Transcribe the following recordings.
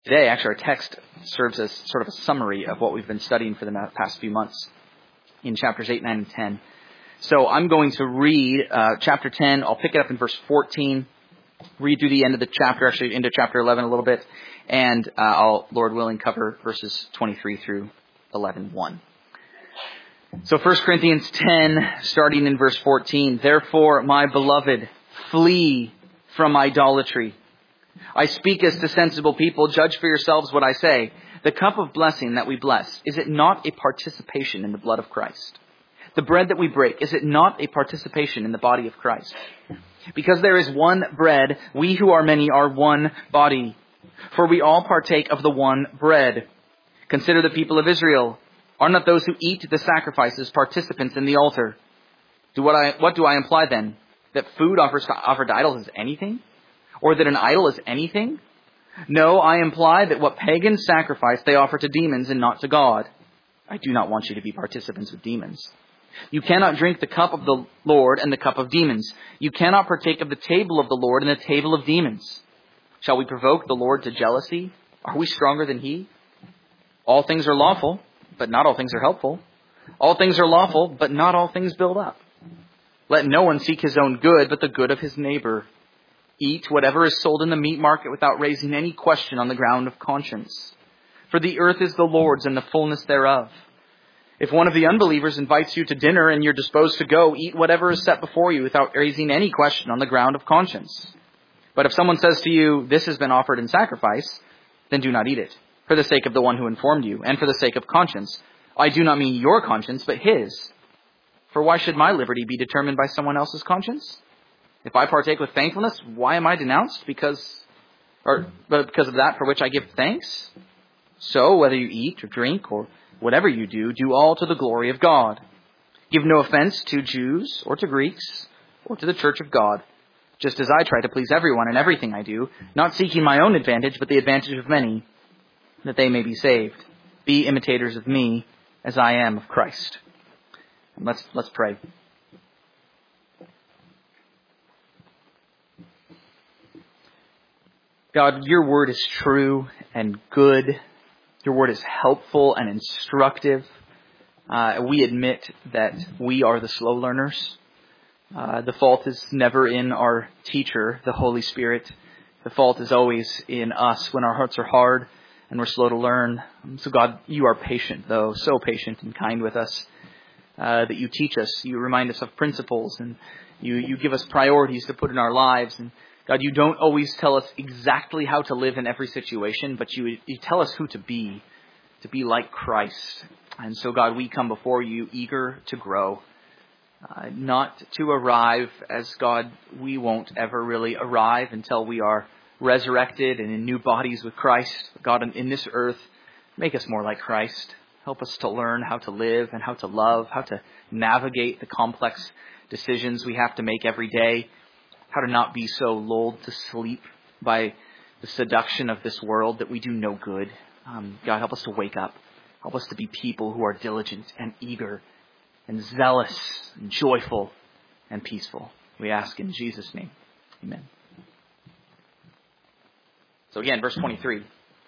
Today, actually, our text serves as sort of a summary of what we've been studying for the past few months in chapters 8, 9, and 10. So I'm going to read chapter 10. I'll pick it up in verse 14, read through the end of the chapter, actually into chapter 11 a little bit, and I'll, Lord willing, cover verses 23 through 11:1. So 1 Corinthians 10, starting in verse 14. Therefore, my beloved, flee from idolatry. I speak as to sensible people. Judge for yourselves what I say. The cup of blessing that we bless, is it not a participation in the blood of Christ? The bread that we break, is it not a participation in the body of Christ? Because there is one bread, we who are many are one body. For we all partake of the one bread. Consider the people of Israel. Are not those who eat the sacrifices participants in the altar? What do I imply then? That food offered to idols is anything? Or that an idol is anything? No, I imply that what pagans sacrifice they offer to demons and not to God. I do not want you to be participants with demons. You cannot drink the cup of the Lord and the cup of demons. You cannot partake of the table of the Lord and the table of demons. Shall we provoke the Lord to jealousy? Are we stronger than He? All things are lawful, but not all things are helpful. All things are lawful, but not all things build up. Let no one seek his own good, but the good of his neighbor. Eat whatever is sold in the meat market without raising any question on the ground of conscience. For the earth is the Lord's and the fullness thereof. If one of the unbelievers invites you to dinner and you're disposed to go, eat whatever is set before you without raising any question on the ground of conscience. But if someone says to you, this has been offered in sacrifice, then do not eat it, for the sake of the one who informed you, and for the sake of conscience. I do not mean your conscience, but his. For why should my liberty be determined by someone else's conscience? If I partake with thankfulness, why am I denounced? Because of that for which I give thanks? So, whether you eat or drink or whatever you do, do all to the glory of God. Give no offense to Jews or to Greeks or to the church of God, just as I try to please everyone in everything I do, not seeking my own advantage, but the advantage of many, that they may be saved. Be imitators of me as I am of Christ. And let's pray. God, your word is true and good. Your word is helpful and instructive. We admit that we are the slow learners. The fault is never in our teacher, the Holy Spirit. The fault is always in us when our hearts are hard and we're slow to learn. So God, you are patient, though, so patient and kind with us, that you teach us. You remind us of principles, and you give us priorities to put in our lives. And God, you don't always tell us exactly how to live in every situation, but you tell us who to be like Christ. And so, God, we come before you eager to grow, not to arrive, as God, we won't ever really arrive until we are resurrected and in new bodies with Christ. God, in this earth, make us more like Christ. Help us to learn how to live and how to love, how to navigate the complex decisions we have to make every day. How to not be so lulled to sleep by the seduction of this world that we do no good. God, help us to wake up. Help us to be people who are diligent and eager and zealous and joyful and peaceful. We ask in Jesus' name. Amen. So again, verse 23.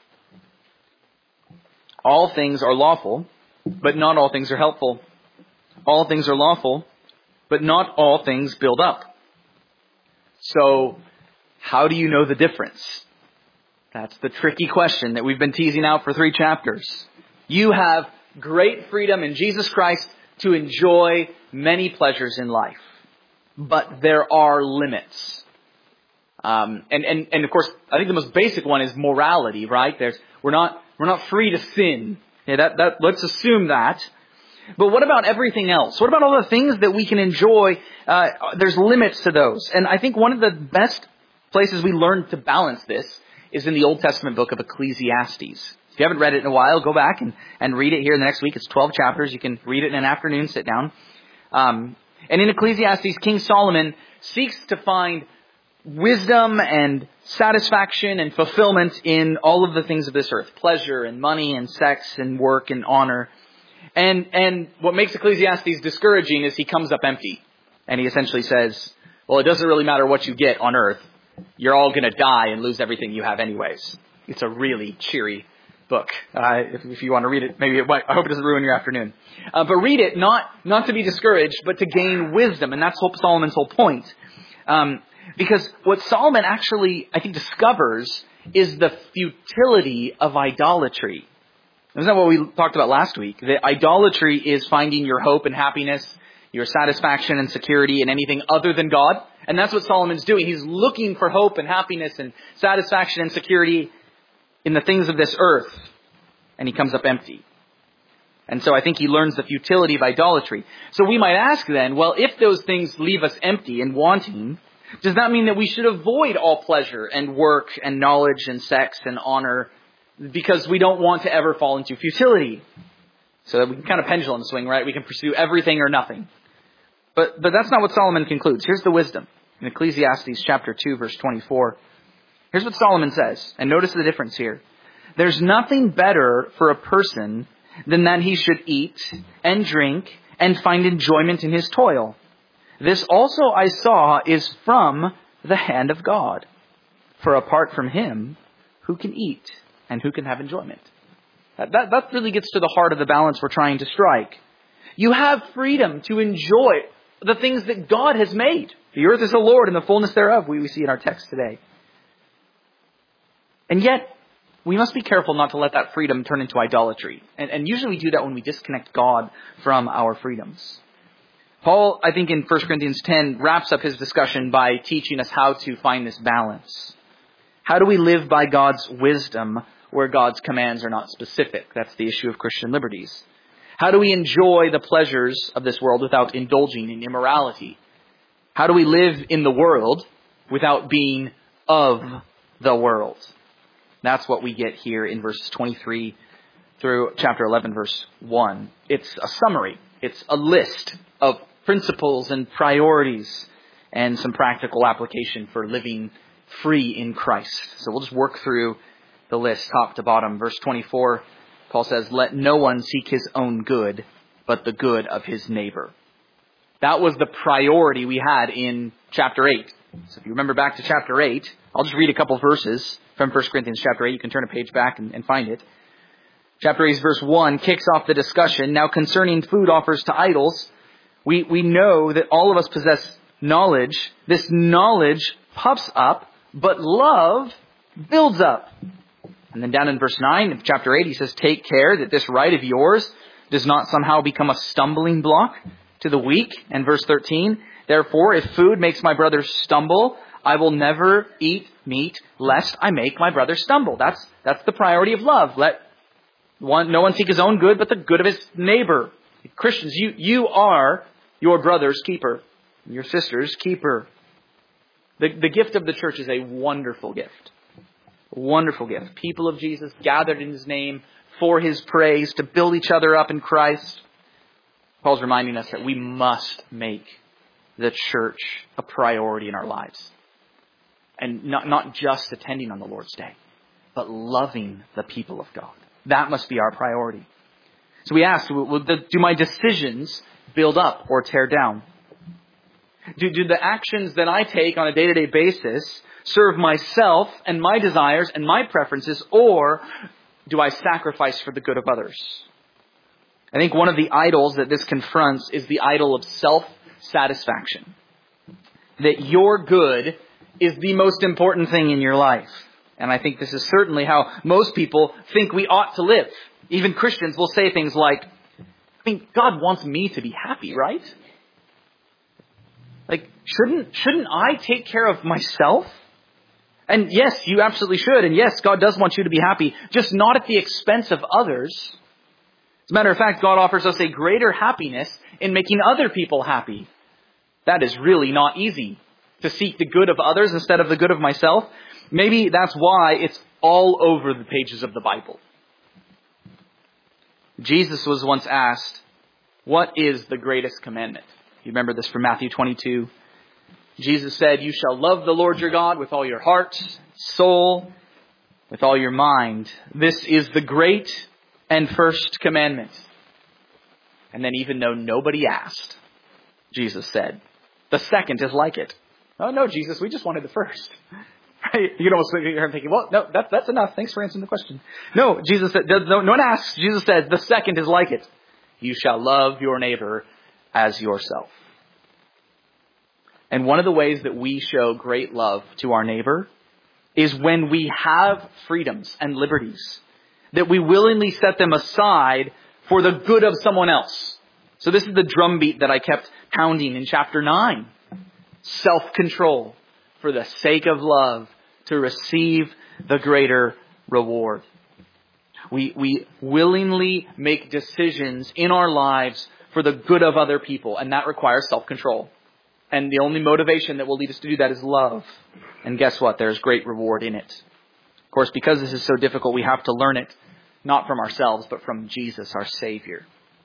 All things are lawful, but not all things are helpful. All things are lawful, but not all things build up. So, how do you know the difference? That's the tricky question that we've been teasing out for 3 chapters. You have great freedom in Jesus Christ to enjoy many pleasures in life. But there are limits. And of course, I think the most basic one is morality, right? We're not free to sin. Yeah, let's assume that. But what about everything else? What about all the things that we can enjoy? There's limits to those. And I think one of the best places we learn to balance this is in the Old Testament book of Ecclesiastes. If you haven't read it in a while, go back and read it here in the next week. It's 12 chapters. You can read it in an afternoon, sit down. And in Ecclesiastes, King Solomon seeks to find wisdom and satisfaction and fulfillment in all of the things of this earth. Pleasure and money and sex and work and honor. And what makes Ecclesiastes discouraging is he comes up empty. And he essentially says, well, it doesn't really matter what you get on earth. You're all going to die and lose everything you have anyways. It's a really cheery book. If you want to read it, I hope it doesn't ruin your afternoon. But read it not to be discouraged, but to gain wisdom. And that's Solomon's whole point. Because what Solomon actually, I think, discovers is the futility of idolatry. Isn't that what we talked about last week? That idolatry is finding your hope and happiness, your satisfaction and security in anything other than God. And that's what Solomon's doing. He's looking for hope and happiness and satisfaction and security in the things of this earth. And he comes up empty. And so I think he learns the futility of idolatry. So we might ask then, well, if those things leave us empty and wanting, does that mean that we should avoid all pleasure and work and knowledge and sex and honor because we don't want to ever fall into futility? So that we can kind of pendulum swing, right? We can pursue everything or nothing. But that's not what Solomon concludes. Here's the wisdom. In Ecclesiastes chapter 2, verse 24. Here's what Solomon says. And notice the difference here. There's nothing better for a person than that he should eat and drink and find enjoyment in his toil. This also I saw is from the hand of God. For apart from him, who can eat and who can have enjoyment? That really gets to the heart of the balance we're trying to strike. You have freedom to enjoy the things that God has made. The earth is the Lord and the fullness thereof, we see in our text today. And yet, we must be careful not to let that freedom turn into idolatry. And usually we do that when we disconnect God from our freedoms. Paul, I think in 1 Corinthians 10, wraps up his discussion by teaching us how to find this balance. How do we live by God's wisdom where God's commands are not specific? That's the issue of Christian liberties. How do we enjoy the pleasures of this world without indulging in immorality? How do we live in the world without being of the world? That's what we get here in verses 23 through chapter 11, verse 1. It's a summary. It's a list of principles and priorities and some practical application for living free in Christ. So we'll just work through the list top to bottom. Verse 24, Paul says, "Let no one seek his own good, but the good of his neighbor." That was the priority we had in chapter 8. So if you remember back to chapter 8, I'll just read a couple verses from 1 Corinthians chapter 8. You can turn a page back and find it. Chapter 8 verse 1 kicks off the discussion. Now concerning food offers to idols, we know that all of us possess knowledge. This knowledge puffs up, but love builds up. And then down in verse 9 of chapter 8, he says, "Take care that this right of yours does not somehow become a stumbling block to the weak." And verse 13, "Therefore, if food makes my brother stumble, I will never eat meat lest I make my brother stumble." That's the priority of love. Let no one seek his own good, but the good of his neighbor. Christians, you are your brother's keeper, your sister's keeper. The gift of the church is a wonderful gift. A wonderful gift. People of Jesus gathered in his name for his praise to build each other up in Christ. Paul's reminding us that we must make the church a priority in our lives. And not just attending on the Lord's Day, but loving the people of God. That must be our priority. So we ask, do my decisions build up or tear down? Do the actions that I take on a day-to-day basis serve myself and my desires and my preferences, or do I sacrifice for the good of others? I think one of the idols that this confronts is the idol of self-satisfaction. That your good is the most important thing in your life. And I think this is certainly how most people think we ought to live. Even Christians will say things like, God wants me to be happy, right? Shouldn't I take care of myself? And yes, you absolutely should. And yes, God does want you to be happy, just not at the expense of others. As a matter of fact, God offers us a greater happiness in making other people happy. That is really not easy, to seek the good of others instead of the good of myself. Maybe that's why it's all over the pages of the Bible. Jesus was once asked, "What is the greatest commandment?" You remember this from Matthew 22. Jesus said, "You shall love the Lord your God with all your heart, soul, with all your mind. This is the great and first commandment." And then even though nobody asked, Jesus said, "The second is like it." "Oh no, Jesus, we just wanted the first." Right? You can almost hear him thinking, well, no, that's enough. Thanks for answering the question. No, Jesus said, no one asks. Jesus says, the second is like it. You shall love your neighbor as yourself. And one of the ways that we show great love to our neighbor is when we have freedoms and liberties, that we willingly set them aside for the good of someone else. So this is the drumbeat that I kept pounding in chapter 9. Self-control for the sake of love to receive the greater reward. We willingly make decisions in our lives for the good of other people, and that requires self-control. And the only motivation that will lead us to do that is love. And guess what? There's great reward in it. Of course, because this is so difficult, we have to learn it not from ourselves, but from Jesus, our Savior.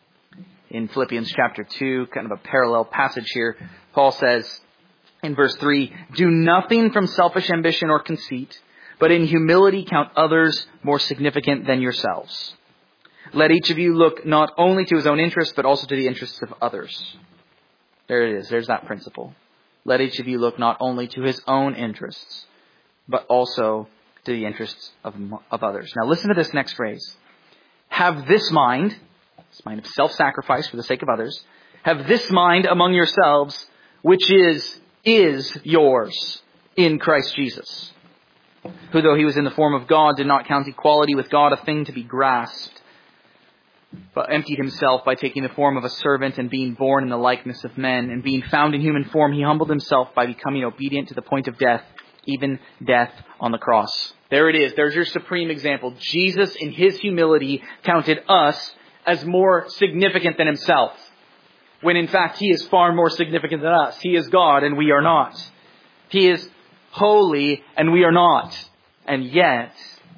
In Philippians chapter 2, kind of a parallel passage here, Paul says in verse 3, do nothing from selfish ambition or conceit, but in humility count others more significant than yourselves. Let each of you look not only to his own interests, but also to the interests of others. There it is. There's that principle. Let each of you look not only to his own interests, but also to the interests of others. Now listen to this next phrase. Have this mind of self-sacrifice for the sake of others, have this mind among yourselves, which is yours in Christ Jesus, who though he was in the form of God, did not count equality with God a thing to be grasped, but emptied himself by taking the form of a servant and being born in the likeness of men. And being found in human form, he humbled himself by becoming obedient to the point of death, even death on the cross. There it is. There's your supreme example. Jesus, in his humility, counted us as more significant than himself, when in fact he is far more significant than us. He is God and we are not. He is holy and we are not. And yet,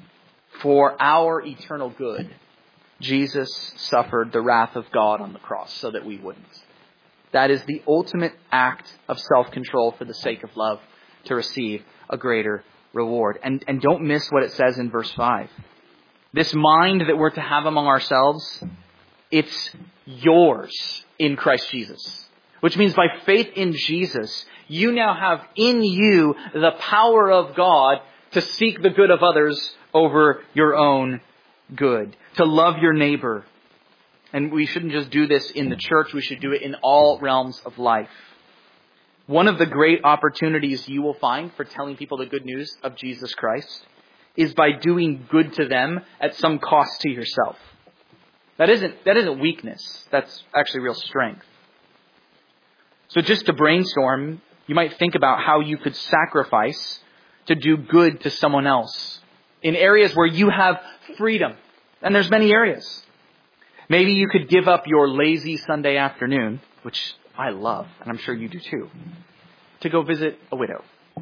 for our eternal good, Jesus suffered the wrath of God on the cross so that we wouldn't. That is the ultimate act of self-control for the sake of love, to receive a greater reward. And don't miss what it says in verse 5. This mind that we're to have among ourselves, it's yours in Christ Jesus. Which means by faith in Jesus, you now have in you the power of God to seek the good of others over your own good, to love your neighbor. And we shouldn't just do this in the church, we should do it in all realms of life. One of the great opportunities you will find for telling people the good news of Jesus Christ is by doing good to them at some cost to yourself. That isn't weakness, that's actually real strength. So just to brainstorm, you might think about how you could sacrifice to do good to someone else in areas where you have freedom. And there's many areas. Maybe you could give up your lazy Sunday afternoon, which I love, and I'm sure you do too, to go visit a widow.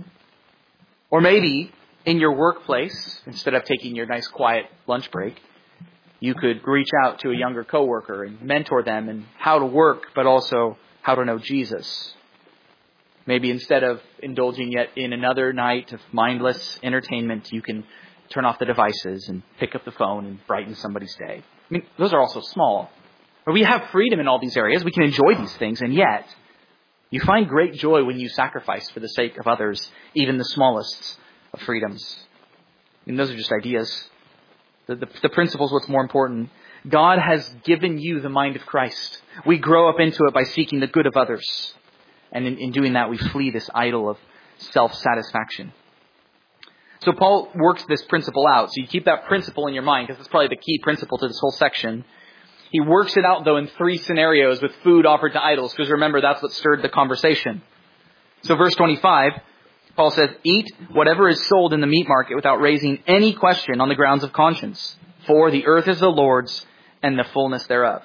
Or maybe in your workplace, instead of taking your nice quiet lunch break, you could reach out to a younger coworker and mentor them in how to work, but also how to know Jesus. Maybe instead of indulging yet in another night of mindless entertainment, you can turn off the devices and pick up the phone and brighten somebody's day. I mean, those are also small. But we have freedom in all these areas. We can enjoy these things. And yet, you find great joy when you sacrifice for the sake of others, even the smallest of freedoms. And those are just ideas. The principle is what's more important. God has given you the mind of Christ. We grow up into it by seeking the good of others. And in doing that, we flee this idol of self-satisfaction. So Paul works this principle out. So you keep that principle in your mind, because it's probably the key principle to this whole section. He works it out, though, in 3 scenarios with food offered to idols, because remember, that's what stirred the conversation. So verse 25, Paul says, eat whatever is sold in the meat market without raising any question on the grounds of conscience. For the earth is the Lord's and the fullness thereof.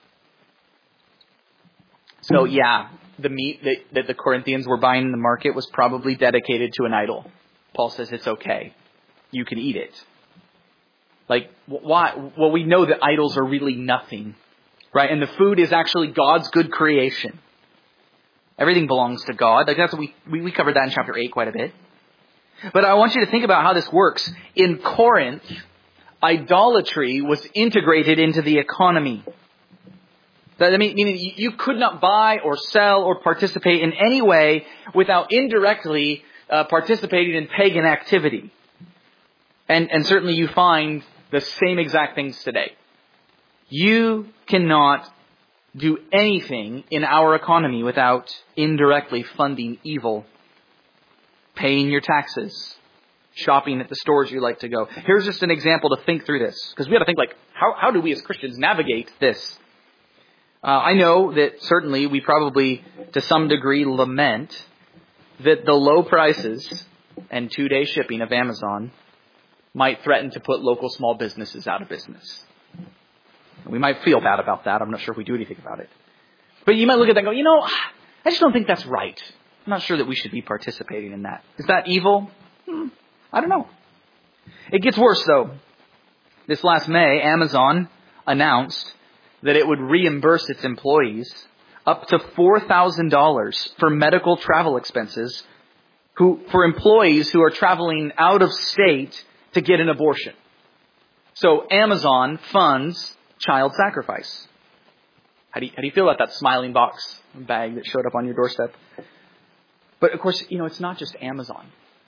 So yeah, the meat that the Corinthians were buying in the market was probably dedicated to an idol. Paul says it's okay. You can eat it. Like, why? Well, we know that idols are really nothing, right? And the food is actually God's good creation. Everything belongs to God. Like that's what we covered that in chapter 8 quite a bit. But I want you to think about how this works. In Corinth, idolatry was integrated into the economy. That, meaning you could not buy or sell or participate in any way without indirectly participating in pagan activity. And certainly you find the same exact things today. You cannot do anything in our economy without indirectly funding evil, paying your taxes, shopping at the stores you like to go. Here's just an example to think through this, because we got to think like, how do we as Christians navigate this? I know that certainly we probably, to some degree, lament that the low prices and 2-day shipping of Amazon might threaten to put local small businesses out of business. We might feel bad about that. I'm not sure if we do anything about it. But you might look at that and go, I just don't think that's right. I'm not sure that we should be participating in that. Is that evil? I don't know. It gets worse, though. This last May, Amazon announced that it would reimburse its employees up to $4,000 for medical travel expenses for employees who are traveling out of state to get an abortion. So Amazon funds child sacrifice. How do you feel about that smiling box bag that showed up on your doorstep? But of course, it's not just Amazon.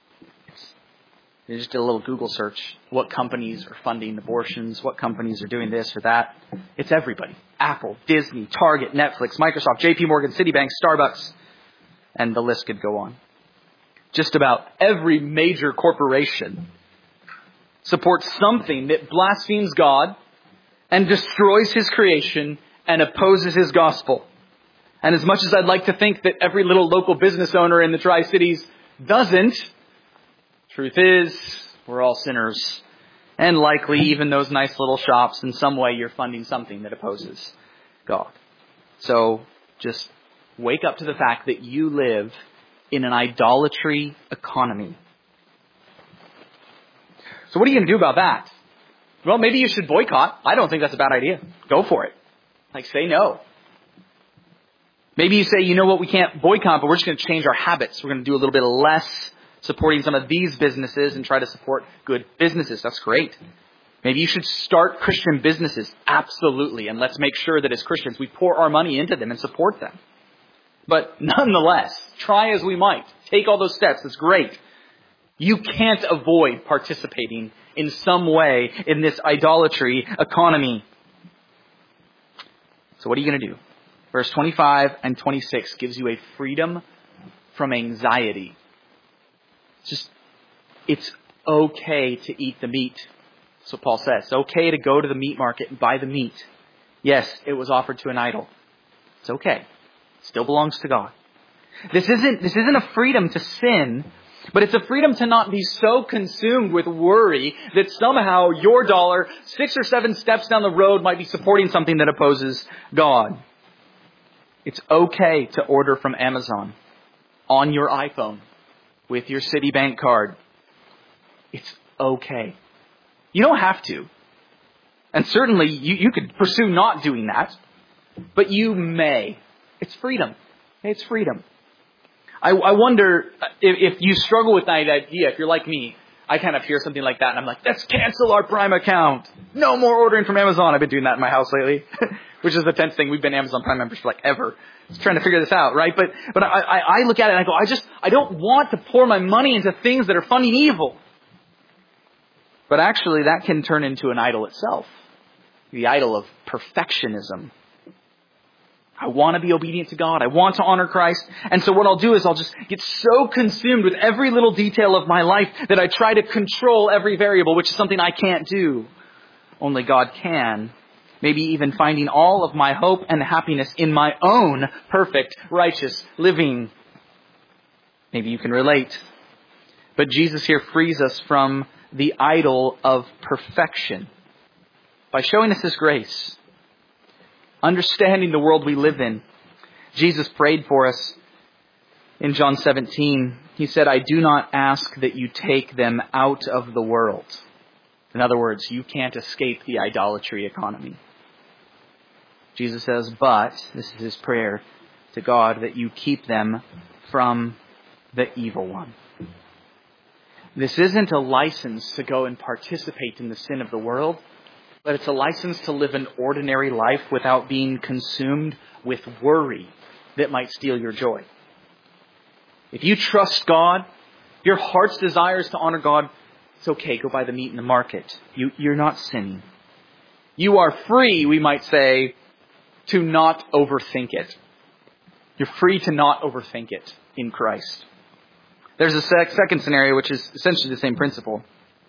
I just did a little Google search. What companies are funding abortions? What companies are doing this or that? It's everybody. Apple, Disney, Target, Netflix, Microsoft, JP Morgan, Citibank, Starbucks. And the list could go on. Just about every major corporation supports something that blasphemes God and destroys His creation and opposes His gospel. And as much as I'd like to think that every little local business owner in the Tri-Cities doesn't, truth is, we're all sinners. And likely even those nice little shops, in some way you're funding something that opposes God. So just wake up to the fact that you live in an idolatry economy. So what are you going to do about that? Well, maybe you should boycott. I don't think that's a bad idea. Go for it. Say no. Maybe you say, we can't boycott, but we're just going to change our habits. We're going to do a little bit less supporting some of these businesses and try to support good businesses. That's great. Maybe you should start Christian businesses. Absolutely. And let's make sure that as Christians, we pour our money into them and support them. But nonetheless, try as we might, take all those steps. It's great. You can't avoid participating in some way in this idolatry economy. So what are you going to do? Verse 25 and 26 gives you a freedom from anxiety. It's okay to eat the meat. That's what Paul says. It's okay to go to the meat market and buy the meat. Yes, it was offered to an idol. It's okay. It still belongs to God. This isn't a freedom to sin, but it's a freedom to not be so consumed with worry that somehow your dollar 6 or 7 steps down the road might be supporting something that opposes God. It's okay to order from Amazon on your iPhone with your Citibank card. It's okay. You don't have to. And certainly you could pursue not doing that, but you may. It's freedom. It's freedom. I wonder if you struggle with that idea. If you're like me, I kind of hear something like that and I'm like, let's cancel our Prime account. No more ordering from Amazon. I've been doing that in my house lately, which is the 10th thing. We've been Amazon Prime members for ever. Just trying to figure this out, right? But I look at it and I go, I don't want to pour my money into things that are funding evil. But actually that can turn into an idol itself. The idol of perfectionism. I want to be obedient to God. I want to honor Christ. And so what I'll do is I'll just get so consumed with every little detail of my life that I try to control every variable, which is something I can't do. Only God can. Maybe even finding all of my hope and happiness in my own perfect, righteous living. Maybe you can relate. But Jesus here frees us from the idol of perfection by showing us His grace. Understanding the world we live in. Jesus prayed for us in John 17. He said, I do not ask that you take them out of the world. In other words, you can't escape the idolatry economy. Jesus says, but, this is His prayer to God, that you keep them from the evil one. This isn't a license to go and participate in the sin of the world, but it's a license to live an ordinary life without being consumed with worry that might steal your joy. If you trust God your heart's desire is to honor God, it's okay. Go buy the meat in the market. You're not sinning. You are free, we might say, to not overthink it. You're free to not overthink it in Christ. There's a second scenario, which is essentially the same principle.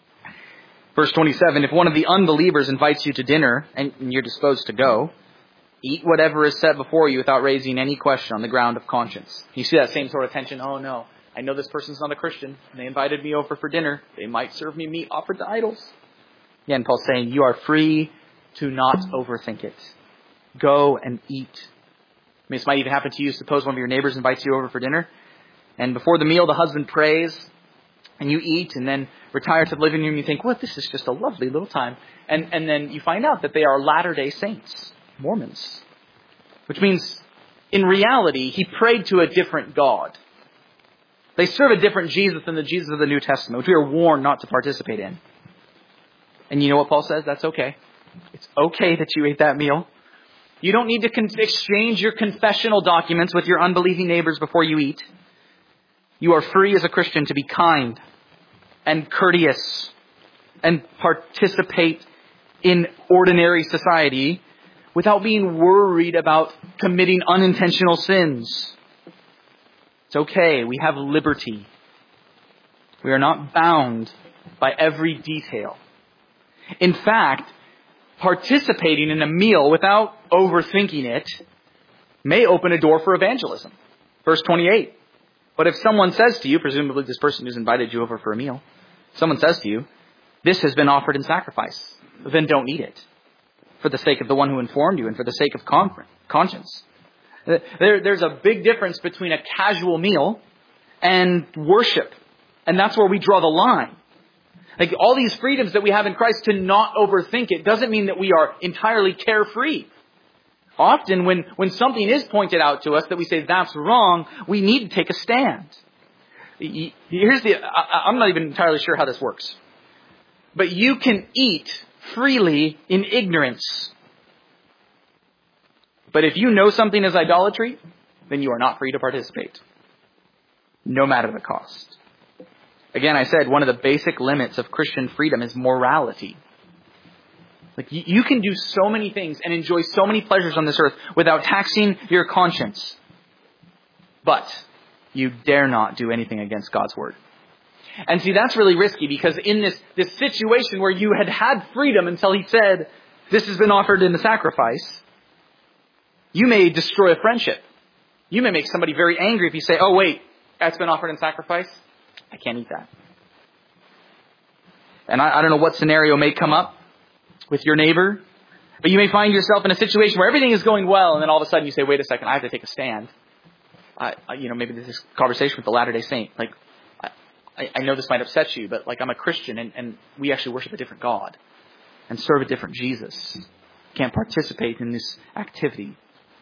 Verse 27, if one of the unbelievers invites you to dinner and you're disposed to go, eat whatever is set before you without raising any question on the ground of conscience. You see that same sort of tension? Oh no, I know this person's not a Christian. And they invited me over for dinner. They might serve me meat offered to idols. Again, Paul's saying you are free to not overthink it. Go and eat. I mean, this might even happen to you. Suppose one of your neighbors invites you over for dinner. And before the meal, the husband prays. And you eat and then retire to the living room. And you think, well, this is just a lovely little time. And then you find out that they are Latter-day Saints, Mormons. Which means, in reality, he prayed to a different God. They serve a different Jesus than the Jesus of the New Testament, which we are warned not to participate in. And you know what Paul says? That's okay. It's okay that you ate that meal. You don't need to exchange your confessional documents with your unbelieving neighbors before you eat. You are free as a Christian to be kind and courteous and participate in ordinary society without being worried about committing unintentional sins. It's okay. We have liberty. We are not bound by every detail. In fact, participating in a meal without overthinking it may open a door for evangelism. Verse 28. But if someone says to you, presumably this person who's invited you over for a meal, someone says to you, this has been offered in sacrifice, then don't eat it, for the sake of the one who informed you and for the sake of conscience. There's a big difference between a casual meal and worship. And that's where we draw the line. Like all these freedoms that we have in Christ to not overthink it doesn't mean that we are entirely carefree. Often when something is pointed out to us that we say that's wrong, we need to take a stand. I'm not even entirely sure how this works. But you can eat freely in ignorance. But if you know something is idolatry, then you are not free to participate. No matter the cost. Again, I said one of the basic limits of Christian freedom is morality. Like you can do so many things and enjoy so many pleasures on this earth without taxing your conscience. But you dare not do anything against God's word. And see, that's really risky because in this situation where you had freedom until he said, this has been offered in the sacrifice, you may destroy a friendship. You may make somebody very angry if you say, oh wait, that's been offered in sacrifice. I can't eat that. And I don't know what scenario may come up with your neighbor, but you may find yourself in a situation where everything is going well, and then all of a sudden you say, wait a second, I have to take a stand. Maybe this is conversation with the Latter-day Saint. Like, I know this might upset you, but like I'm a Christian and we actually worship a different God and serve a different Jesus. Can't participate in this activity.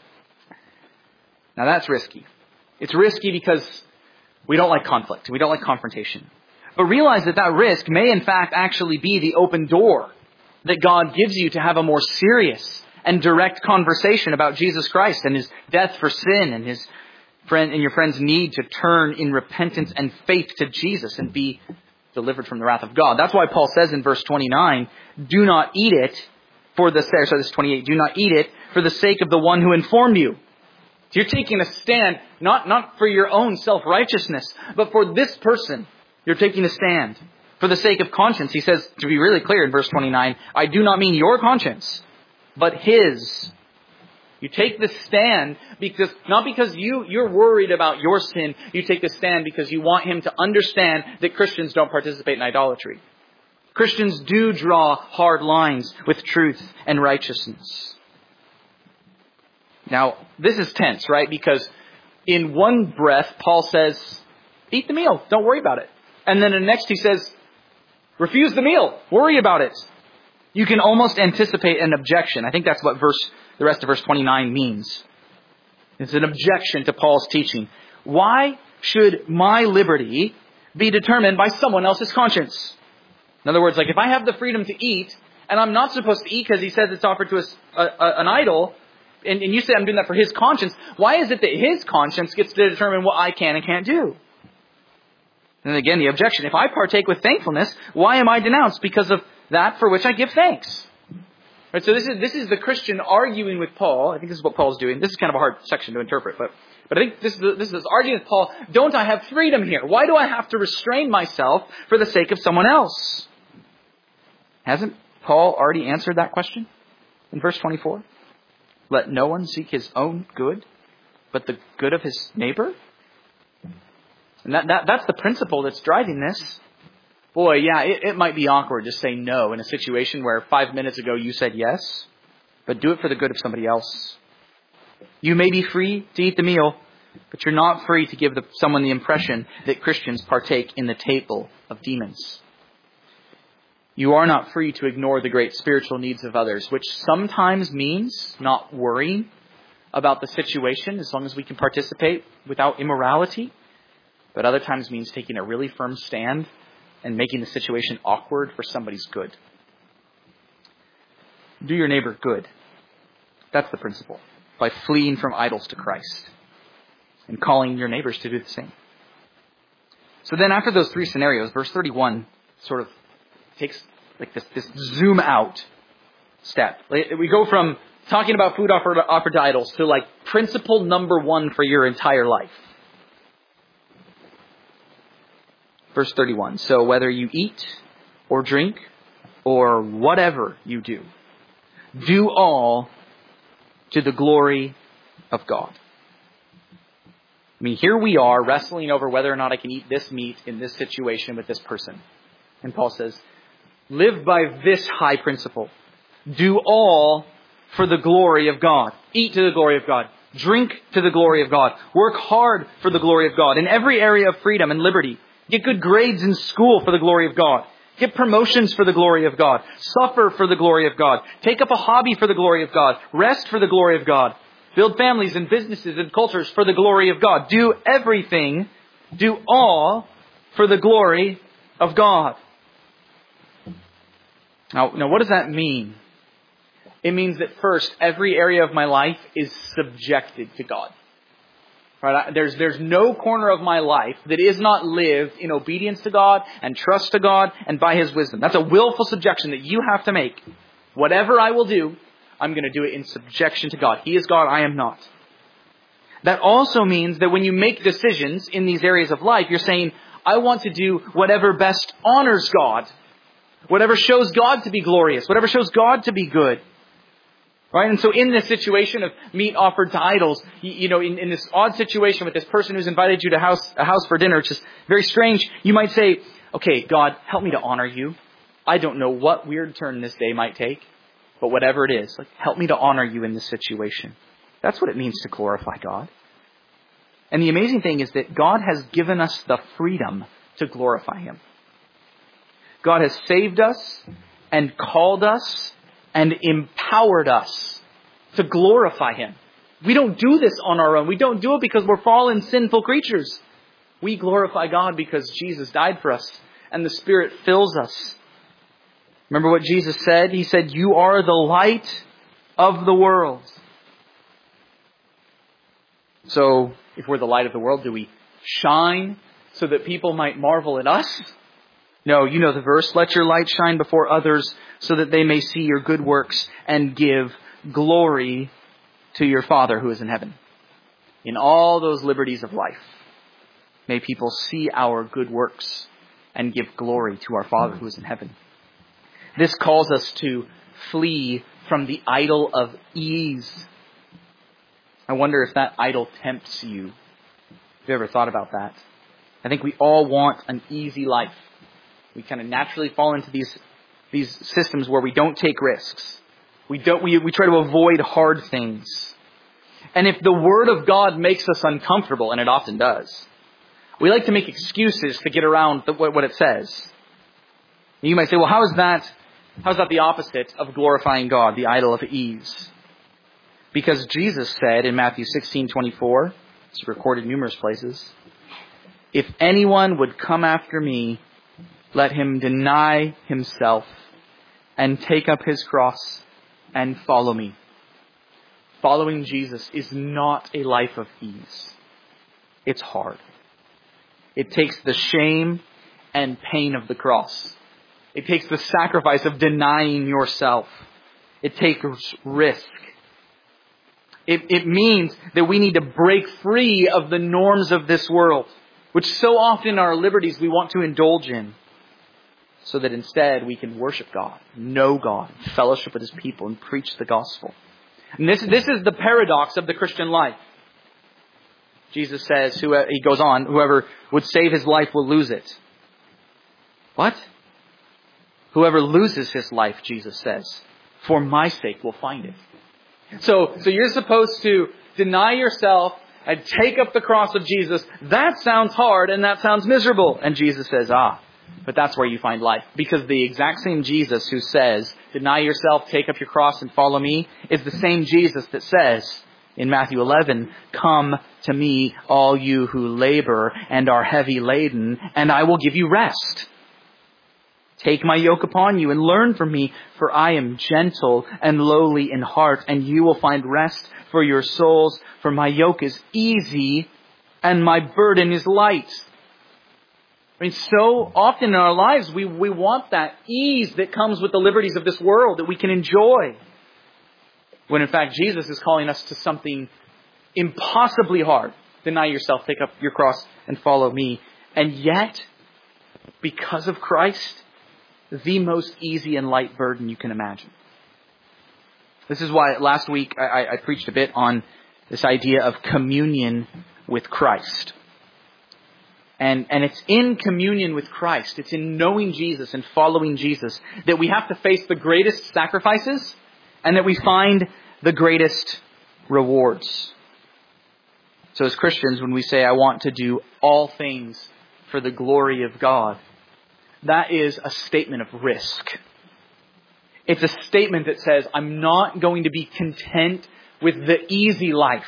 Now that's risky. It's risky because we don't like conflict. We don't like confrontation. But realize that risk may in fact actually be the open door that God gives you to have a more serious and direct conversation about Jesus Christ and his death for sin and his friend and your friend's need to turn in repentance and faith to Jesus and be delivered from the wrath of God. That's why Paul says in verse 29, do not eat it this is 28, do not eat it for the sake of the one who informed you. So you're taking a stand, not for your own self-righteousness, but for this person. You're taking a stand for the sake of conscience. He says, to be really clear in verse 29, I do not mean your conscience, but his. You take the stand not because you're worried about your sin. You take the stand because you want him to understand that Christians don't participate in idolatry. Christians do draw hard lines with truth and righteousness. Now, this is tense, right? Because in one breath, Paul says, eat the meal. Don't worry about it. And then the next he says, refuse the meal. Worry about it. You can almost anticipate an objection. I think that's what the rest of verse 29 means. It's an objection to Paul's teaching. Why should my liberty be determined by someone else's conscience? In other words, like if I have the freedom to eat, and I'm not supposed to eat because he says it's offered to an idol, and you say I'm doing that for his conscience, why is it that his conscience gets to determine what I can and can't do? And again, the objection, if I partake with thankfulness, why am I denounced? Because of that for which I give thanks. Right, so this is the Christian arguing with Paul. I think this is what Paul's doing. This is kind of a hard section to interpret, but I think this is arguing with Paul. Don't I have freedom here? Why do I have to restrain myself for the sake of someone else? Hasn't Paul already answered that question in verse 24? Let no one seek his own good, but the good of his neighbor. And that's the principle that's driving this. Boy, yeah, it might be awkward to say no in a situation where 5 minutes ago you said yes, but do it for the good of somebody else. You may be free to eat the meal, but you're not free to give someone the impression that Christians partake in the table of demons. You are not free to ignore the great spiritual needs of others, which sometimes means not worrying about the situation as long as we can participate without immorality, but other times means taking a really firm stand and making the situation awkward for somebody's good. Do your neighbor good. That's the principle. By fleeing from idols to Christ and calling your neighbors to do the same. So then after those three scenarios, verse 31 sort of takes like this zoom out step. We go from talking about food offered to idols to like principle number 1 for your entire life. Verse 31. So whether you eat or drink or whatever you do, do all to the glory of God. I mean, here we are wrestling over whether or not I can eat this meat in this situation with this person. And Paul says, live by this high principle. Do all for the glory of God. Eat to the glory of God. Drink to the glory of God. Work hard for the glory of God in every area of freedom and liberty. Get good grades in school for the glory of God. Get promotions for the glory of God. Suffer for the glory of God. Take up a hobby for the glory of God. Rest for the glory of God. Build families and businesses and cultures for the glory of God. Do everything. Do all for the glory of God. Now, what does that mean? It means that first, every area of my life is subjected to God. Right? There's no corner of my life that is not lived in obedience to God and trust to God and by His wisdom. That's a willful subjection that you have to make. Whatever I will do, I'm going to do it in subjection to God. He is God, I am not. That also means that when you make decisions in these areas of life, you're saying, I want to do whatever best honors God. Whatever shows God to be glorious. Whatever shows God to be good. Right? And so in this situation of meat offered to idols, in this odd situation with this person who's invited you to a house for dinner, which is very strange, you might say, okay, God, help me to honor you. I don't know what weird turn this day might take, but whatever it is, help me to honor you in this situation. That's what it means to glorify God. And the amazing thing is that God has given us the freedom to glorify Him. God has saved us and called us and empowered us to glorify Him. We don't do this on our own. We don't do it because we're fallen, sinful creatures. We glorify God because Jesus died for us and the Spirit fills us. Remember what Jesus said? He said, you are the light of the world. So, if we're the light of the world, do we shine so that people might marvel at us? No, you know the verse. Let your light shine before others so that they may see your good works and give glory to your Father who is in heaven. In all those liberties of life, may people see our good works and give glory to our Father who is in heaven. This calls us to flee from the idol of ease. I wonder if that idol tempts you. Have you ever thought about that? I think we all want an easy life. We kind of naturally fall into these systems where we don't take risks. We try to avoid hard things. And if the Word of God makes us uncomfortable, and it often does, we like to make excuses to get around what it says. You might say, well, how is that the opposite of glorifying God, the idol of ease? Because Jesus said in Matthew 16:24, it's recorded numerous places, if anyone would come after me, let him deny himself and take up his cross and follow me. Following Jesus is not a life of ease. It's hard. It takes the shame and pain of the cross. It takes the sacrifice of denying yourself. It takes risk. It means that we need to break free of the norms of this world, which so often in our liberties we want to indulge in, so that instead we can worship God, know God, fellowship with His people, and preach the gospel. And this is the paradox of the Christian life. Jesus says, he goes on, whoever would save his life will lose it. What? Whoever loses his life, Jesus says, for my sake will find it. So you're supposed to deny yourself and take up the cross of Jesus. That sounds hard and that sounds miserable. And Jesus says, but that's where you find life. Because the exact same Jesus who says, deny yourself, take up your cross and follow me, is the same Jesus that says in Matthew 11, come to me, all you who labor and are heavy laden, and I will give you rest. Take my yoke upon you and learn from me, for I am gentle and lowly in heart, and you will find rest for your souls, for my yoke is easy and my burden is light. I mean, so often in our lives, we want that ease that comes with the liberties of this world that we can enjoy. When in fact, Jesus is calling us to something impossibly hard. Deny yourself, take up your cross and follow me. And yet, because of Christ, the most easy and light burden you can imagine. This is why last week I preached a bit on this idea of communion with Christ. And it's in communion with Christ, it's in knowing Jesus and following Jesus that we have to face the greatest sacrifices and that we find the greatest rewards. So as Christians, when we say, I want to do all things for the glory of God, that is a statement of risk. It's a statement that says, I'm not going to be content with the easy life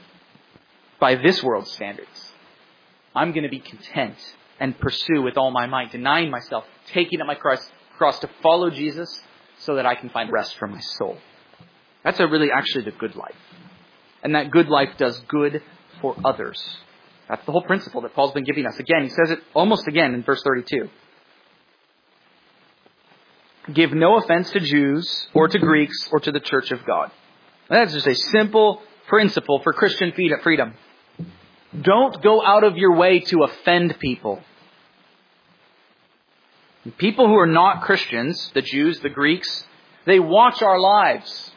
by this world's standards. I'm going to be content and pursue with all my might, denying myself, taking up my cross to follow Jesus so that I can find rest for my soul. That's really actually the good life. And that good life does good for others. That's the whole principle that Paul's been giving us. Again, he says it almost again in verse 32. Give no offense to Jews or to Greeks or to the church of God. That's just a simple principle for Christian freedom. Don't go out of your way to offend people. People who are not Christians, the Jews, the Greeks, they watch our lives.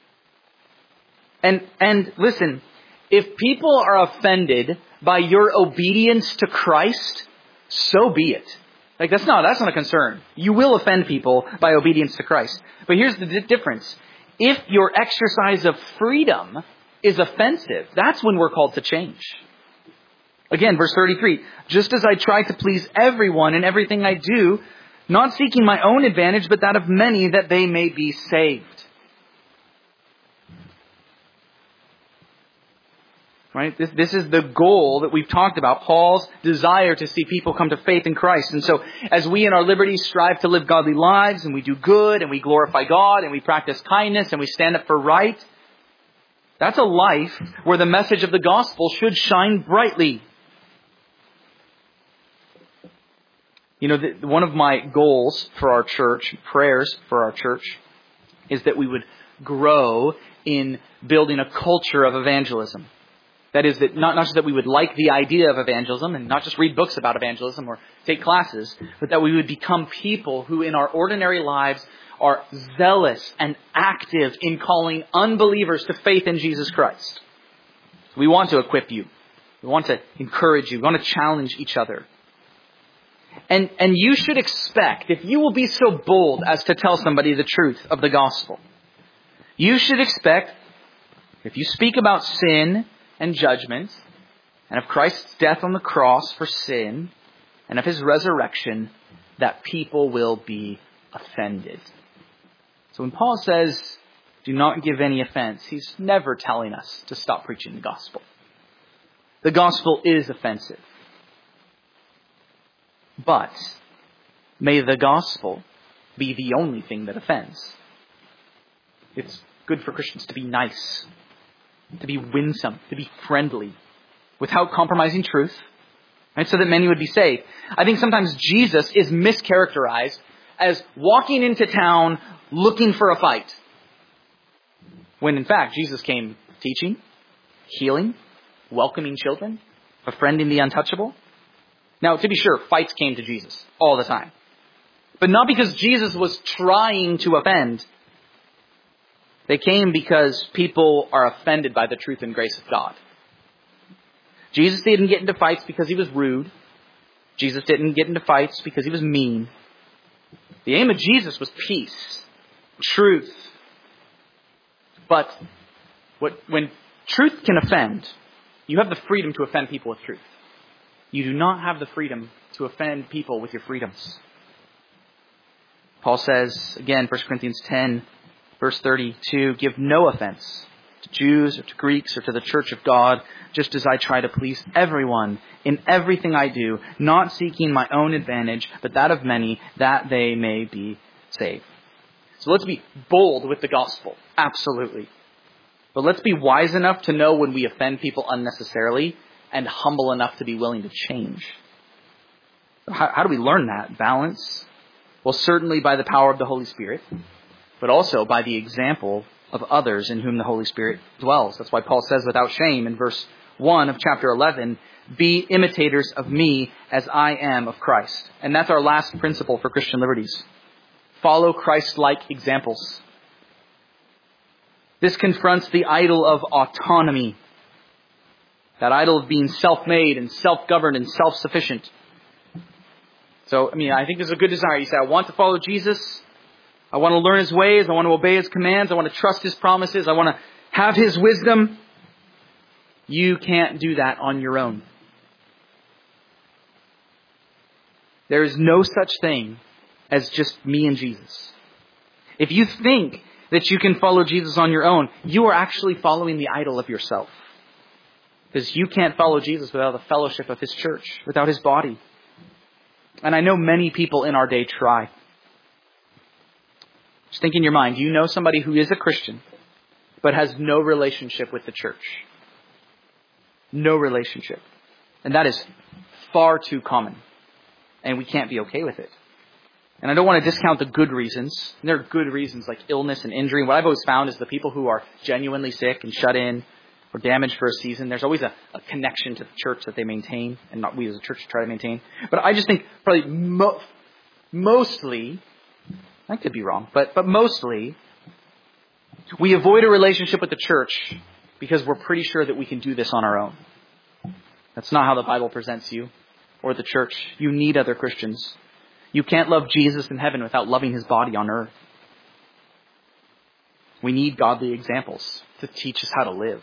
And listen, if people are offended by your obedience to Christ, so be it. Like that's not a concern. You will offend people by obedience to Christ. But here's the difference. If your exercise of freedom is offensive, that's when we're called to change. Again, verse 33, just as I try to please everyone in everything I do, not seeking my own advantage, but that of many, that they may be saved. Right? This is the goal that we've talked about, Paul's desire to see people come to faith in Christ. And so as we in our liberty strive to live godly lives, and we do good, and we glorify God, and we practice kindness, and we stand up for right, that's a life where the message of the gospel should shine brightly. You know, one of my goals for our church, prayers for our church, is that we would grow in building a culture of evangelism. That is, that not just that we would like the idea of evangelism and not just read books about evangelism or take classes, but that we would become people who in our ordinary lives are zealous and active in calling unbelievers to faith in Jesus Christ. We want to equip you. We want to encourage you. We want to challenge each other. And you should expect, if you will be so bold as to tell somebody the truth of the gospel, you should expect, if you speak about sin and judgment, and of Christ's death on the cross for sin, and of His resurrection, that people will be offended. So when Paul says, do not give any offense, he's never telling us to stop preaching the gospel. The gospel is offensive. But may the gospel be the only thing that offends. It's good for Christians to be nice, to be winsome, to be friendly, without compromising truth, right? So that many would be saved. I think sometimes Jesus is mischaracterized as walking into town looking for a fight. When in fact, Jesus came teaching, healing, welcoming children, befriending the untouchable. Now, to be sure, fights came to Jesus all the time. But not because Jesus was trying to offend. They came because people are offended by the truth and grace of God. Jesus didn't get into fights because he was rude. Jesus didn't get into fights because he was mean. The aim of Jesus was peace, truth. But when truth can offend, you have the freedom to offend people with truth. You do not have the freedom to offend people with your freedoms. Paul says, again, 1 Corinthians 10, verse 32, give no offense to Jews or to Greeks or to the church of God, just as I try to please everyone in everything I do, not seeking my own advantage, but that of many, that they may be saved. So let's be bold with the gospel. Absolutely. But let's be wise enough to know when we offend people unnecessarily and humble enough to be willing to change. How do we learn that balance? Well, certainly by the power of the Holy Spirit, but also by the example of others in whom the Holy Spirit dwells. That's why Paul says without shame in verse 1 of chapter 11, be imitators of me as I am of Christ. And that's our last principle for Christian liberties. Follow Christ-like examples. This confronts the idol of autonomy. That idol of being self-made and self-governed and self-sufficient. So, I think there's a good desire. You say, I want to follow Jesus. I want to learn his ways. I want to obey his commands. I want to trust his promises. I want to have his wisdom. You can't do that on your own. There is no such thing as just me and Jesus. If you think that you can follow Jesus on your own, you are actually following the idol of yourself. Because you can't follow Jesus without the fellowship of his church, without his body. And I know many people in our day try. Just think in your mind, you know somebody who is a Christian, but has no relationship with the church. No relationship. And that is far too common. And we can't be okay with it. And I don't want to discount the good reasons. There are good reasons like illness and injury. And what I've always found is the people who are genuinely sick and shut in or damaged for a season, there's always a connection to the church that they maintain, and not we as a church try to maintain. But I just think probably mostly, I could be wrong, but mostly, we avoid a relationship with the church because we're pretty sure that we can do this on our own. That's not how the Bible presents you or the church. You need other Christians. You can't love Jesus in heaven without loving his body on earth. We need godly examples to teach us how to live.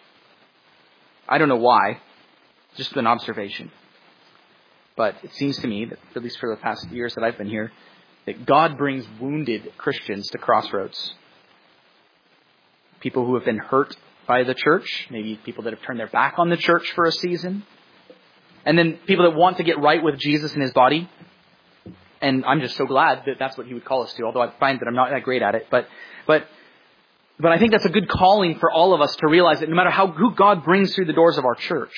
I don't know why. Just an observation. But it seems to me that, at least for the past years that I've been here, that God brings wounded Christians to Crossroads. People who have been hurt by the church. Maybe people that have turned their back on the church for a season. And then people that want to get right with Jesus and his body. And I'm just so glad that that's what he would call us to, although I find that I'm not that great at it. But I think that's a good calling for all of us to realize that no matter who God brings through the doors of our church,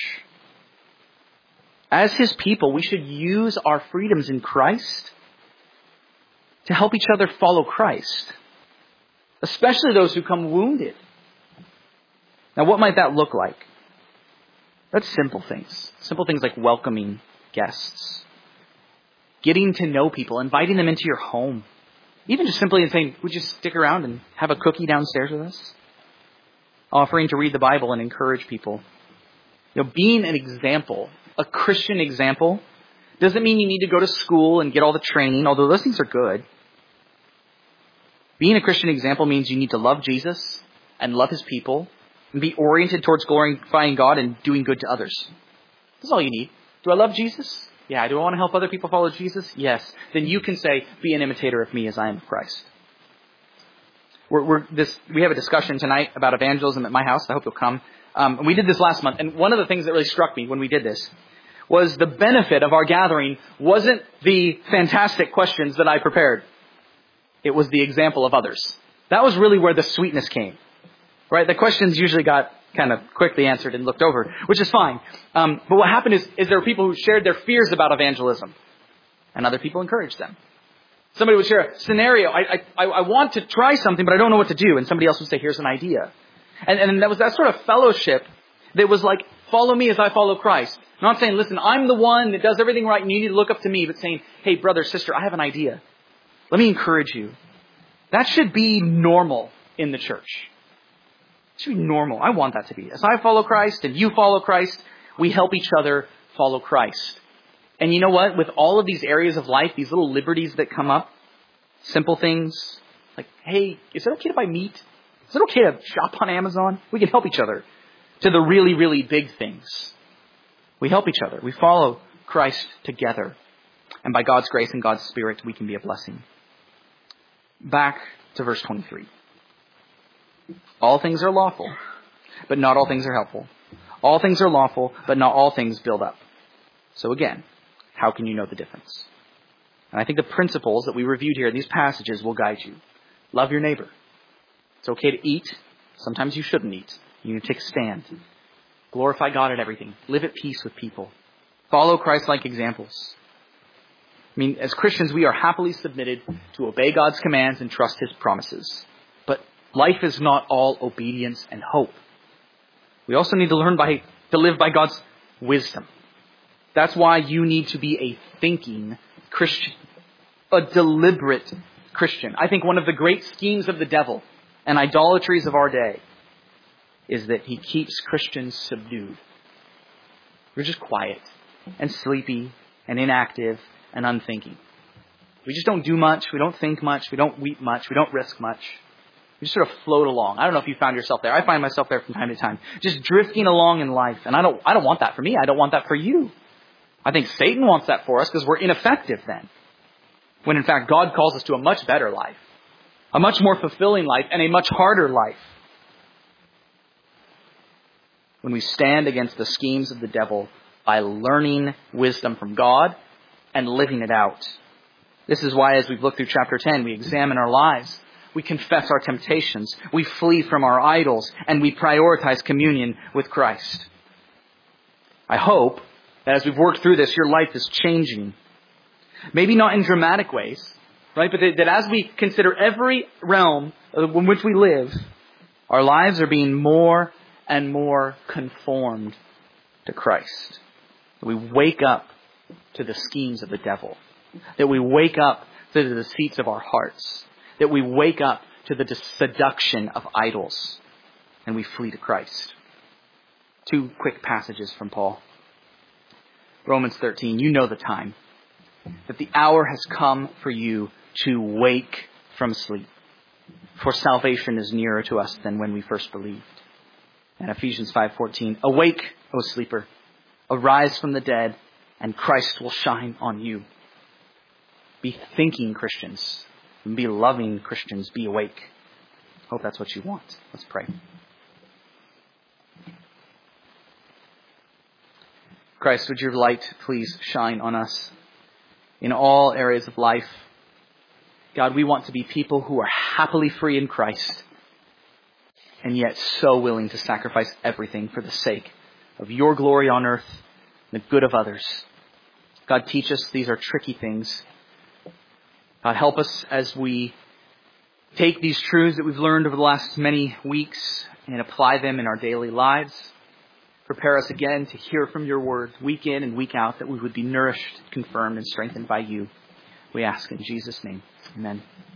as his people, we should use our freedoms in Christ to help each other follow Christ, especially those who come wounded. Now, what might that look like? That's simple things. Simple things like welcoming guests, getting to know people, inviting them into your home. Even just simply saying, would you stick around and have a cookie downstairs with us? Offering to read the Bible and encourage people. Being an example, a Christian example, doesn't mean you need to go to school and get all the training, although those things are good. Being a Christian example means you need to love Jesus and love his people and be oriented towards glorifying God and doing good to others. That's all you need. Do I love Jesus? Yeah. Do I want to help other people follow Jesus? Yes. Then you can say, be an imitator of me as I am of Christ. We have a discussion tonight about evangelism at my house. I hope you'll come. And we did this last month. And one of the things that really struck me when we did this was the benefit of our gathering wasn't the fantastic questions that I prepared. It was the example of others. That was really where the sweetness came. Right? The questions usually got kind of quickly answered and looked over, which is fine. But what happened is there were people who shared their fears about evangelism, and other people encouraged them. Somebody would share a scenario. I want to try something, but I don't know what to do. And somebody else would say, here's an idea. And that was that sort of fellowship that was like, follow me as I follow Christ. Not saying, listen, I'm the one that does everything right and you need to look up to me, but saying, hey, brother, sister, I have an idea. Let me encourage you. That should be normal in the church. It should be normal. I want that to be. As I follow Christ and you follow Christ, we help each other follow Christ. And you know what? With all of these areas of life, these little liberties that come up, simple things like, hey, is it okay to buy meat? Is it okay to shop on Amazon? We can help each other. To the really, really big things. We help each other. We follow Christ together. And by God's grace and God's Spirit, we can be a blessing. Back to verse 23. All things are lawful, but not all things are helpful. All things are lawful, but not all things build up. So again, how can you know the difference? And I think the principles that we reviewed here in these passages will guide you. Love your neighbor. It's okay to eat. Sometimes you shouldn't eat. You need to take a stand. Glorify God in everything. Live at peace with people. Follow Christ-like examples. I mean, as Christians, we are happily submitted to obey God's commands and trust His promises. But life is not all obedience and hope. We also need to learn to live by God's wisdom. That's why you need to be a thinking Christian, a deliberate Christian. I think one of the great schemes of the devil and idolatries of our day is that he keeps Christians subdued. We're just quiet and sleepy and inactive and unthinking. We just don't do much. We don't think much. We don't weep much. We don't risk much. We just sort of float along. I don't know if you found yourself there. I find myself there from time to time. Just drifting along in life. And I don't want that for me. I don't want that for you. I think Satan wants that for us because we're ineffective then. When in fact God calls us to a much better life. A much more fulfilling life and a much harder life. When we stand against the schemes of the devil by learning wisdom from God and living it out. This is why as we've looked through chapter 10, we examine our lives. We confess our temptations. We flee from our idols. And we prioritize communion with Christ. I hope that as we've worked through this, your life is changing. Maybe not in dramatic ways, right? But that as we consider every realm in which we live, our lives are being more and more conformed to Christ. That we wake up to the schemes of the devil. That we wake up to the deceits of our hearts. That we wake up to the seduction of idols. And we flee to Christ. 2 quick passages from Paul. Romans 13, you know the time. That the hour has come for you to wake from sleep. For salvation is nearer to us than when we first believed. And Ephesians 5:14, awake, O sleeper, arise from the dead, and Christ will shine on you. Be thinking Christians, be loving Christians, be awake. Hope that's what you want. Let's pray. Christ, would your light please shine on us in all areas of life. God, we want to be people who are happily free in Christ and yet so willing to sacrifice everything for the sake of your glory on earth and the good of others. God, teach us these are tricky things. God, help us as we take these truths that we've learned over the last many weeks and apply them in our daily lives. Prepare us again to hear from your word week in and week out, that we would be nourished, confirmed, and strengthened by you. We ask in Jesus' name. Amen.